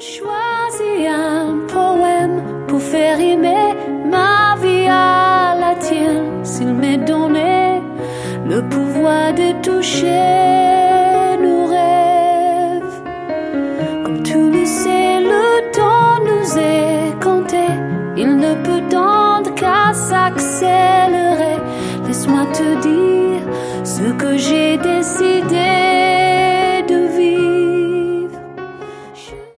choisi un poème pour faire rimer ma vie à la tienne. S'il m'est donné le pouvoir de toucher nos rêves. Comme tu le sais, le temps nous est compté. Il ne peut tendre qu'à s'accélérer. Laisse-moi te dire ce que j'ai décidé.